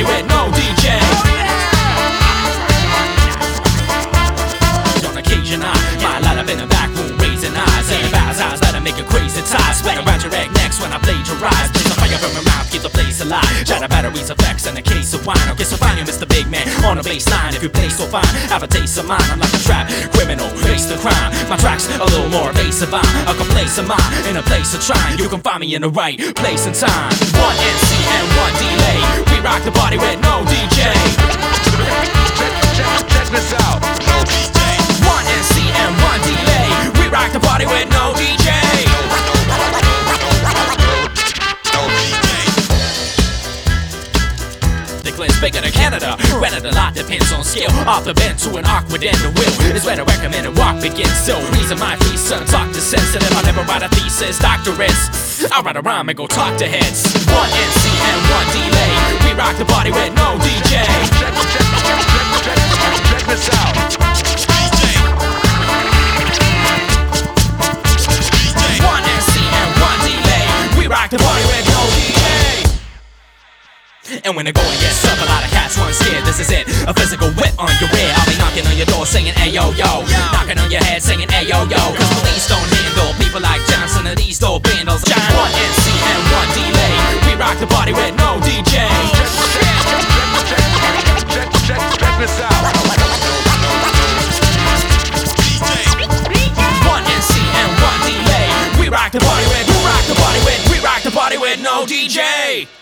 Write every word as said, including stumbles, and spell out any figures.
party with no D J. On occasion I might light up in the back room, raising eyes and bows eyes, let it make a crazy tie. Spin around your egg necks when I plagiarize. Blaze a fire from my mouth, keep the place alive. Shatter batteries, effects, and a case of wine. I'll get so fine, you Mister Big Man on the baseline. If you play so fine, have a taste of mine. I'm like a trap criminal, face the crime. My tracks a little more evasive. I'm a place of mine in a place of trying. You can find me in the right place and time. One M C and one delay. We rock the party with no D J. Check, check, check this out. No D J. One M C and one delay. We rock the party with no D J. It's bigger than Canada, better a lot depends on skill. Off the bend to an awkward end, the will is where the recommended walk begins. So reason my feet, son, talk to sensitive. I never write a thesis, doctorates. I'll write a rhyme and go talk to heads. One M C and one delay. We rock the party with no D J. Check, check, check, check, check, check, check this out. One M C and one delay. We rock the party with no D J. And when the going gets tough, a lot of cats run scared. This is it, a physical whip on your rear. I'll be knocking on your door saying ayo yo, knocking on your head saying ayo yo. Cause police don't handle people like Johnson and these dope bandals. One M C and one delay. We rock the party with no D J. Check, check, check, check, check, check, check this out. One M C and one delay. We rock the party with, we rock the party with, we rock the party with no D J.